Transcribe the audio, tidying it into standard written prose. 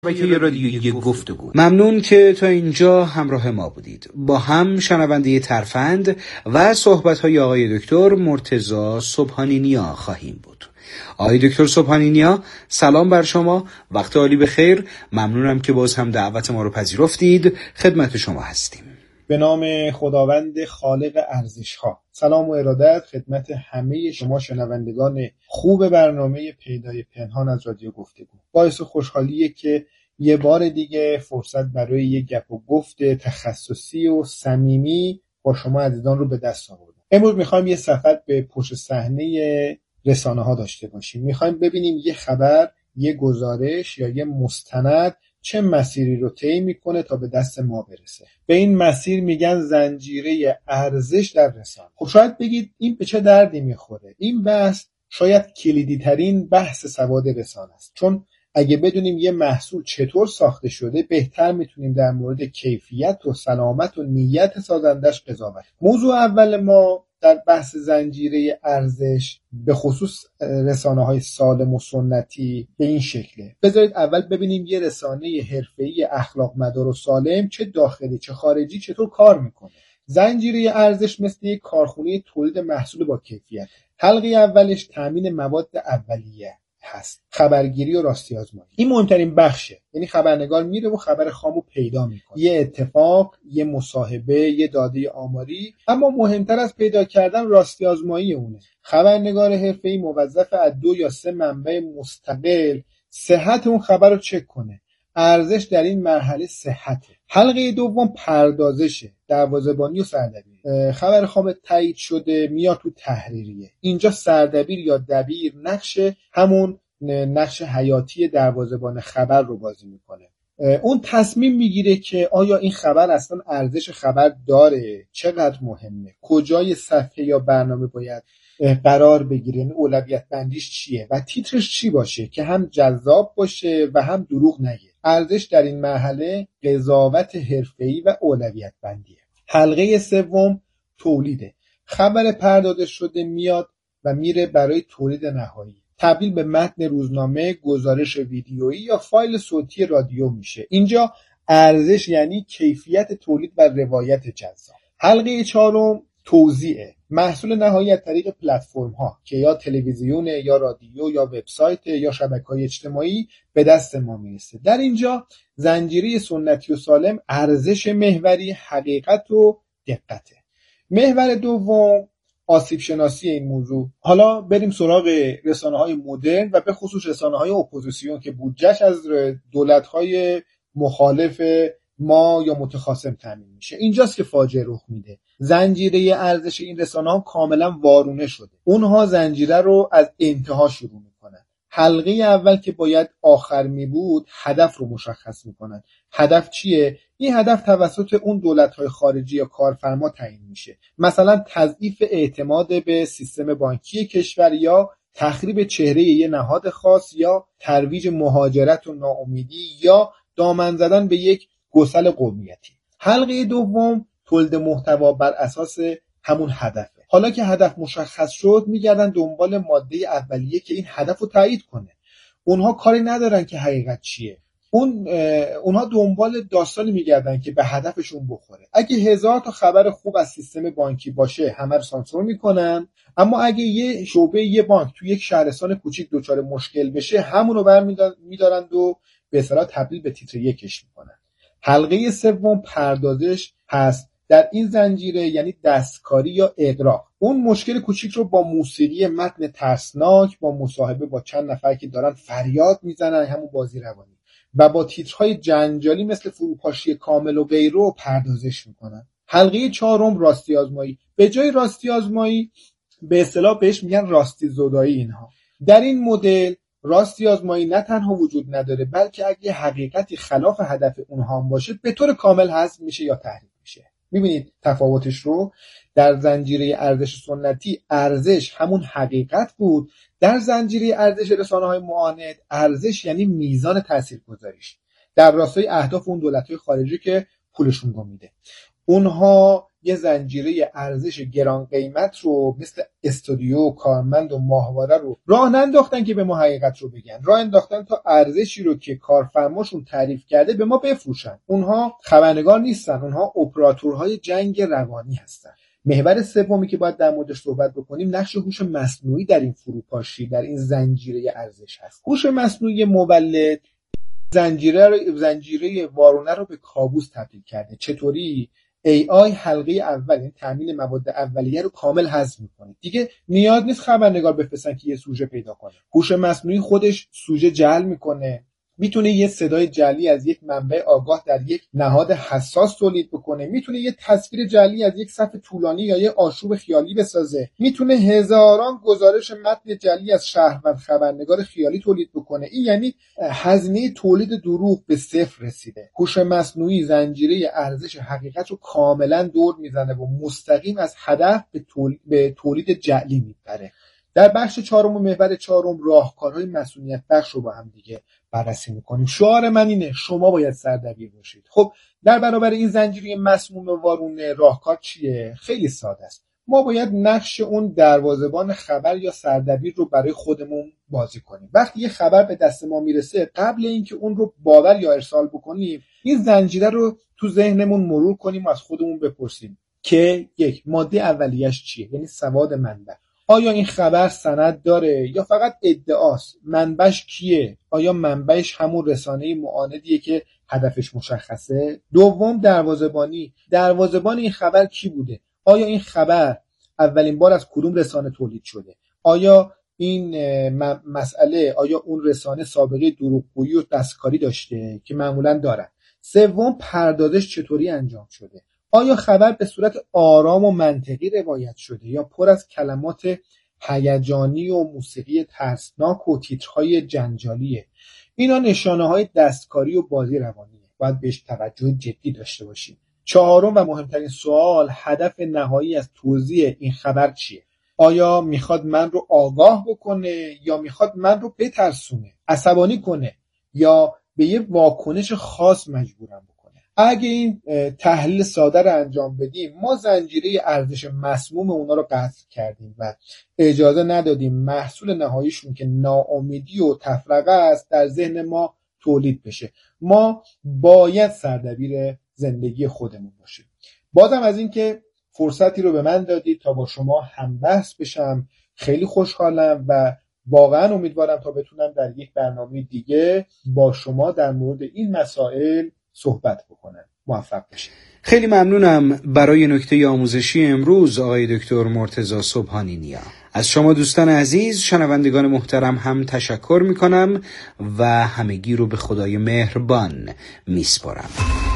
شبکه رادیویی گفتگو. ممنون که تا اینجا همراه ما بودید. با هم شنونده ترفند و صحبت‌های آقای دکتر مرتضی سبحانی نیا خواهیم بود. آقای دکتر سبحانی نیا، سلام بر شما، وقت عالی بخیر. ممنونم که باز هم دعوت ما رو پذیرفتید. خدمت شما هستیم. به نام خداوند خالق ارزش‌ها. سلام و ارادت خدمت همه شما شنوندگان خوب برنامه پیدای پنهان از رادیو گفتگو. باعث خوشحالیه که یه بار دیگه فرصت برای یه گپ و گفت تخصصی و صمیمی با شما عزیزان رو به دست آوردم. امروز میخوایم یه سفر به پشت صحنه رسانه‌ها داشته باشیم. میخوایم ببینیم یه خبر، یه گزارش یا یه مستند چه مسیری رو طی میکنه تا به دست ما برسه. به این مسیر میگن زنجیره ارزش در رسانه. خب شاید بگید این به چه دردی میخوره؟ این بحث شاید کلیدی ترین بحث سواد رسانه است، چون اگه بدونیم یه محصول چطور ساخته شده، بهتر میتونیم در مورد کیفیت و سلامت و نیت سازندش قضاوت کنیم. موضوع اول ما در بحث زنجیره ارزش به خصوص رسانه‌های سالم و سنتی به این شکله. بذارید اول ببینیم یه رسانه حرفه‌ای اخلاق مدار و سالم چه داخلی چه خارجی چطور کار میکنه. زنجیره ارزش مثل یک کارخونه تولید محصول با کیفیت. حلقه اولش تامین مواد اولیه هست، خبرگیری و راستی آزمایی. این مهمترین بخشه، یعنی خبرنگار میره و خبر خامو پیدا میکنه، یه اتفاق، یه مصاحبه، یه داده آماری. اما مهمتر از پیدا کردن راستی آزمایی اونه. خبرنگار حرفه‌ای موظف از 2 یا 3 منبع مستقل صحت اون خبر رو چک کنه. ارزش در این مرحله صحته. حلقه دوم پردازشه، دروازه‌بانی و سردبیری. خبر خام تایید شده میاد تو تحریریه. اینجا سردبیر یا دبیر همون نقش حیاتی دروازه‌بان خبر رو بازی میکنه. اون تصمیم میگیره که آیا این خبر اصلا ارزش خبر داره، چقدر مهمه، کجای صفحه یا برنامه باید قرار بگیره، یعنی اولویت بندیش چیه و تیترش چی باشه که هم جذاب باشه و هم دروغ نگه. ارزش در این مرحله قضاوت حرفه‌ای و اولویت بندیه. حلقه سوم تولیده. خبر پرداخته شده میاد و میره برای تولید نهایی. تبدیل به متن روزنامه، گزارش ویدیویی یا فایل صوتی رادیو میشه. اینجا ارزش یعنی کیفیت تولید و روایت جذاب. حلقه چهارم توزیعه. محصول نهایی از طریق پلتفرم ها که یا تلویزیون یا رادیو یا وبسایت یا شبکه‌های اجتماعی به دست ما میرسه. در اینجا زنجیره سنتی و سالم ارزش محوری حقیقت و دقته. محور دوم آسیب شناسی این موضوع. حالا بریم سراغ رسانه‌های مدرن و به خصوص رسانه‌های اپوزیسیون که بودجه‌اش از دولت‌های مخالف ما یا متخاصم تامین میشه. اینجاست که فاجعه رخ میده. زنجیره ارزش این رسانه‌ها کاملا وارونه شده. اونها زنجیره رو از انتها شروع میکنن. حلقه اول که باید آخر می بود هدف رو مشخص میکنن. هدف چیه؟ این هدف توسط اون دولت‌های خارجی یا کارفرما تعیین میشه. مثلا تضعیف اعتماد به سیستم بانکی کشور یا تخریب چهره یه نهاد خاص یا ترویج مهاجرت و ناامیدی یا دامن زدن به یک گسل قومیتی. حلقه دوم تولید محتوا بر اساس همون هدفه. حالا که هدف مشخص شد میگردن دنبال ماده اولیه که این هدف رو تایید کنه. اونها کاری ندارن که حقیقت چیه. اونها دنبال داستانی میگردن که به هدفشون بخوره. اگه 1000 تا خبر خوب از سیستم بانکی باشه همه رو سانسور میکنن، اما اگه یه شعبه یه بانک تو یک شهرستان کوچیک دچار مشکل بشه همون رو برمیدارن و به اصطلاح تبدیل به تیتر یکش میکنن. حلقه سوم پردازش هست. در این زنجیره یعنی دستکاری یا اغراق. اون مشکل کوچیک رو با موسیقی متن ترسناک، با مصاحبه با چند نفر که دارن فریاد میزنن، همون بازی روانی، و با تیترهای جنجالی مثل فروپاشی کامل و غیره پردازش میکنن. حلقه چهارم راستی آزمایی. به جای راستی آزمایی به اصطلاح بهش میگن راستی زدایی. اینها در این مدل راستی آزمایی نه تنها وجود نداره، بلکه اگه حقیقتی خلاف هدف اونها هم باشه به طور کامل حذف میشه یا تحریف میشه. میبینید تفاوتش رو؟ در زنجیره ارزش سنتی ارزش همون حقیقت بود. در زنجیره ارزش رسانه‌های معاند ارزش یعنی میزان تاثیرگذاریش در راستای اهداف اون دولت‌های خارجی که پولشون رو میده. اونها یه زنجیره ارزش گران قیمت رو مثل استودیو، کارمند و ماهواره رو راه ننداختن که به ما حقیقت رو بگن، راه انداختن تا ارزشی رو که کارفرماشون تعریف کرده به ما بفروشن. اونها خبرنگار نیستن، اونها اپراتورهای جنگ روانی هستن. محور سومی که باید در موردش صحبت بکنیم نقش هوش مصنوعی در این فروپاشی، در این زنجیره ارزش هست. هوش مصنوعی مولد زنجیره وارونه رو به کابوس تبدیل کرده. چطوری؟ AI حلقه اول، یعنی تامین مواد اولیه رو کامل حذف میکنه. دیگه نیاز نیست خبرنگار بفرستن که یه سوژه پیدا کنه. هوش مصنوعی خودش سوژه جعل میکنه، میتونه یه صدای جعلی از یک منبع آگاه در یک نهاد حساس تولید بکنه، میتونه یه تصویر جعلی از یک صفحه طولانی یا یه آشوب خیالی بسازه، میتونه هزاران گزارش متن جعلی از شهروند خبرنگار خیالی تولید بکنه. این یعنی هزینه تولید دروغ به صفر رسیده. هوش مصنوعی زنجیره ارزش حقیقت رو کاملا دور میزنه و مستقیم از هدف به تولید جعلی میبره. در بخش چهارم و محور چهارم راهکارهای مسئولیت بخش رو با هم دیگه بررسی میکنیم. شعار من اینه شما باید سردبیر باشید. خب در برابر این زنجیره مسموم وارونه راهکار چیه؟ خیلی ساده است. ما باید نقش اون دروازه‌بان خبر یا سردبیر رو برای خودمون بازی کنیم. وقتی یه خبر به دست ما میرسه، قبل اینکه اون رو باور یا ارسال بکنیم، این زنجیره رو تو ذهنمون مرور کنیم و از خودمون بپرسیم که یک، ماده اولیه‌اش چیه؟ یعنی سواد منبع. آیا این خبر سند داره یا فقط ادعاست؟ منبعش کیه؟ آیا منبعش همون رسانه معاندیه که هدفش مشخصه؟ دوم، دروازه‌بان این خبر کی بوده؟ آیا این خبر اولین بار از کدوم رسانه تولید شده؟ آیا این مسئله، آیا اون رسانه سابقه دروغگویی و دستکاری داشته که معمولاً دارن؟ سوم، پردازش چطوری انجام شده؟ آیا خبر به صورت آرام و منطقی روایت شده یا پر از کلمات هیجانی و موسیقی ترسناک و تیترهای جنجالیه؟ اینا نشانه‌های دستکاری و بازی روانیه. باید بهش توجه جدی داشته باشیم. چهارم و مهمترین سوال، هدف نهایی از توزیع این خبر چیه؟ آیا میخواد من رو آگاه بکنه یا میخواد من رو بترسونه، عصبانی کنه یا به یه واکنش خاص مجبورم بکنه؟ اگه این تحلیل ساده رو انجام بدیم، ما زنجیره ارزش مسموم اونا رو قطع کردیم و اجازه ندادیم محصول نهاییشون که ناامیدی و تفرقه است در ذهن ما تولید بشه. ما باید سردبیر زندگی خودمون باشیم. بازم از این که فرصتی رو به من دادید تا با شما هم بحث بشم خیلی خوشحالم و واقعا امیدوارم تا بتونم در یک برنامه دیگه با شما در مورد این مسائل صحبت بکنم. موفق باشید. خیلی ممنونم برای نکته آموزشی امروز آقای دکتر مرتضی صبحانی نیا. از شما دوستان عزیز، شنوندگان محترم هم تشکر میکنم و همگی رو به خدای مهربان میسپارم.